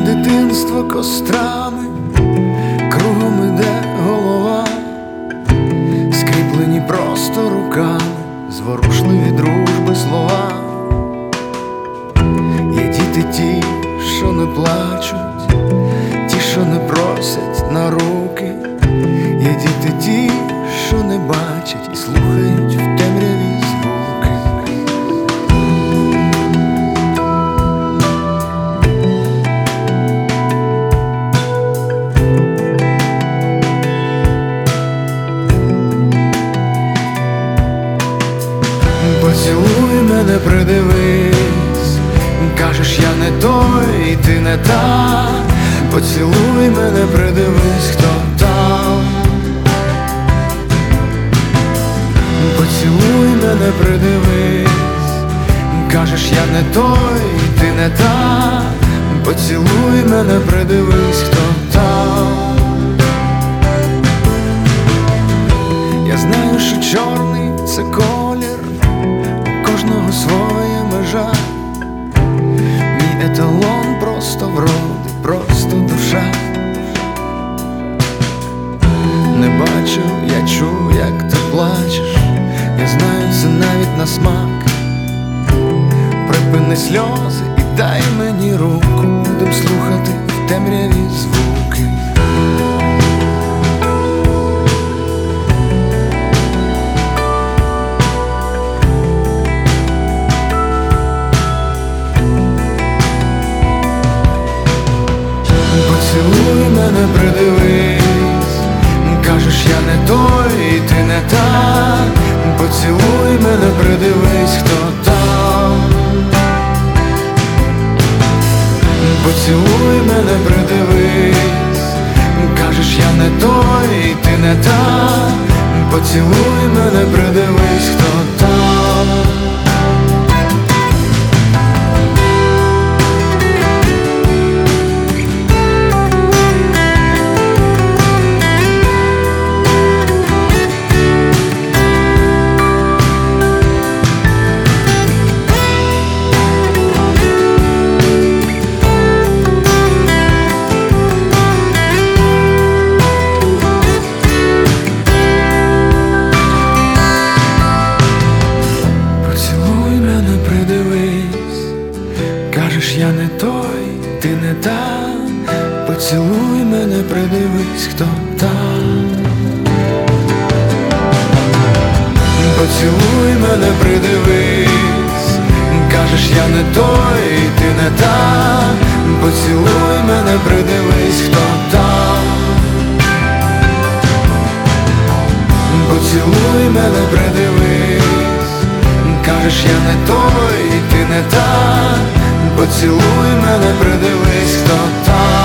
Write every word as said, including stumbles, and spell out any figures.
дитинство кострами, кругом іде голова, скріплені просто руками, зворушливі дружби слова. Є діти ті, що не плачуть, ті, що не просять на руки. Є діти ті, що не бачать і слухають в темряві звуки. Поцілуй мене, придивись, кажеш, я не той, і ти не та. Поцілуй мене, придивись, хто там. Поцілуй мене, придивись, кажеш, я не той, і ти не та. Поцілуй мене, придивись, хто там. Я знаю, що чорний – це колір, у кожного своя межа. Мій еталон просто вроди, просто душа. Не бачу, я чую, як ти плачеш. Я знаю це навіть на смак. Припини сльози і дай мені руку, будем слухати в темряві звуки. Поцілуй мене, придивись, кажеш, я не той, і ти не та. Поцілуй мене, придивись, хто там. Поцілуй мене, придивись, кажеш, я не той, і ти не та. Поцілуй мене, придивись, хто там. Кажеш, я не той, ти не та. Поцілуй мене, придивись, хто там. Поцілуй мене, придивись, кажеш, я не той, ти не та. Поцілуй мене, придивись, хто там. Поцілуй мене, придивись, кажеш, я не той, ти не та. Поцілуй мене, придивись, хто там.